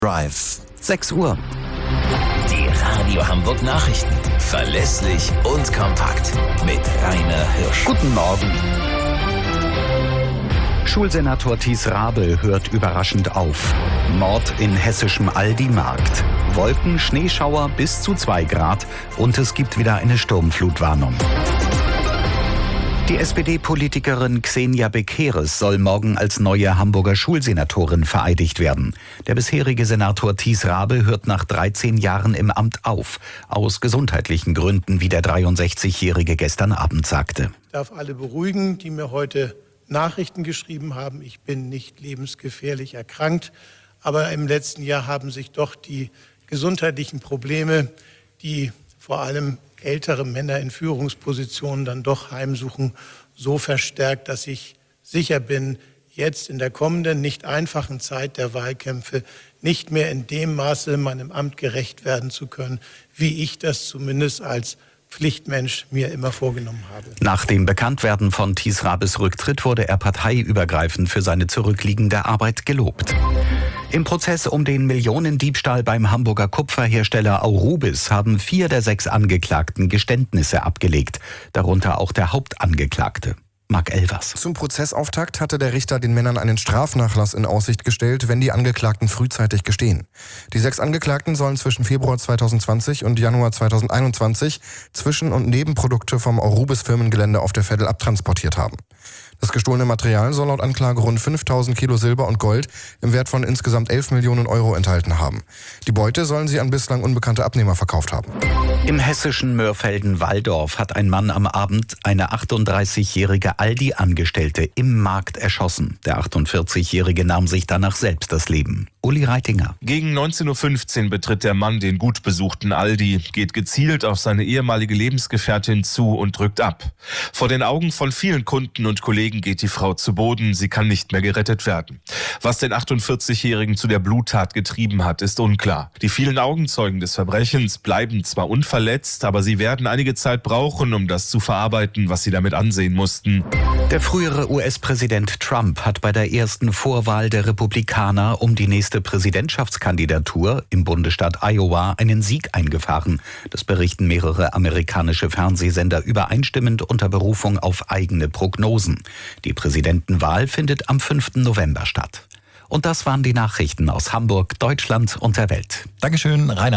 Drive, 6 Uhr. Die Radio Hamburg Nachrichten. Verlässlich und kompakt. Mit Rainer Hirsch. Guten Morgen. Schulsenator Thies Rabe hört überraschend auf. Mord in hessischem Aldi-Markt. Wolken, Schneeschauer bis zu 2 Grad und es gibt wieder eine Sturmflutwarnung. Die SPD-Politikerin Xenia Bekeres soll morgen als neue Hamburger Schulsenatorin vereidigt werden. Der bisherige Senator Thies Rabe hört nach 13 Jahren im Amt auf. Aus gesundheitlichen Gründen, wie der 63-Jährige gestern Abend sagte. Ich darf alle beruhigen, die mir heute Nachrichten geschrieben haben. Ich bin nicht lebensgefährlich erkrankt. Aber im letzten Jahr haben sich doch die gesundheitlichen Probleme, die vor allem ältere Männer in Führungspositionen dann doch heimsuchen, so verstärkt, dass ich sicher bin, jetzt in der kommenden, nicht einfachen Zeit der Wahlkämpfe nicht mehr in dem Maße meinem Amt gerecht werden zu können, wie ich das zumindest als Pflichtmensch mir immer vorgenommen habe. Nach dem Bekanntwerden von Thies Rabes Rücktritt wurde er parteiübergreifend für seine zurückliegende Arbeit gelobt. Im Prozess um den Millionendiebstahl beim Hamburger Kupferhersteller Aurubis haben 4 der 6 Angeklagten Geständnisse abgelegt, darunter auch der Hauptangeklagte. Marc Elvers. Zum Prozessauftakt hatte der Richter den Männern einen Strafnachlass in Aussicht gestellt, wenn die Angeklagten frühzeitig gestehen. Die 6 Angeklagten sollen zwischen Februar 2020 und Januar 2021 Zwischen- und Nebenprodukte vom Aurubis-Firmengelände auf der Veddel abtransportiert haben. Das gestohlene Material soll laut Anklage rund 5.000 Kilo Silber und Gold im Wert von insgesamt 11 Millionen Euro enthalten haben. Die Beute sollen sie an bislang unbekannte Abnehmer verkauft haben. Im hessischen Mörfelden-Walldorf hat ein Mann am Abend eine 38-jährige Aldi-Angestellte im Markt erschossen. Der 48-Jährige nahm sich danach selbst das Leben. Uli Reitinger. Gegen 19.15 Uhr betritt der Mann den gut besuchten Aldi, geht gezielt auf seine ehemalige Lebensgefährtin zu und drückt ab. Vor den Augen von vielen Kunden und Kollegen geht die Frau zu Boden, sie kann nicht mehr gerettet werden. Was den 48-Jährigen zu der Bluttat getrieben hat, ist unklar. Die vielen Augenzeugen des Verbrechens bleiben zwar unverletzt, aber sie werden einige Zeit brauchen, um das zu verarbeiten, was sie damit ansehen mussten. Der frühere US-Präsident Trump hat bei der ersten Vorwahl der Republikaner um die nächste Präsidentschaftskandidatur im Bundesstaat Iowa einen Sieg eingefahren. Das berichten mehrere amerikanische Fernsehsender übereinstimmend unter Berufung auf eigene Prognosen. Die Präsidentenwahl findet am 5. November statt. Und das waren die Nachrichten aus Hamburg, Deutschland und der Welt. Dankeschön, Rainer.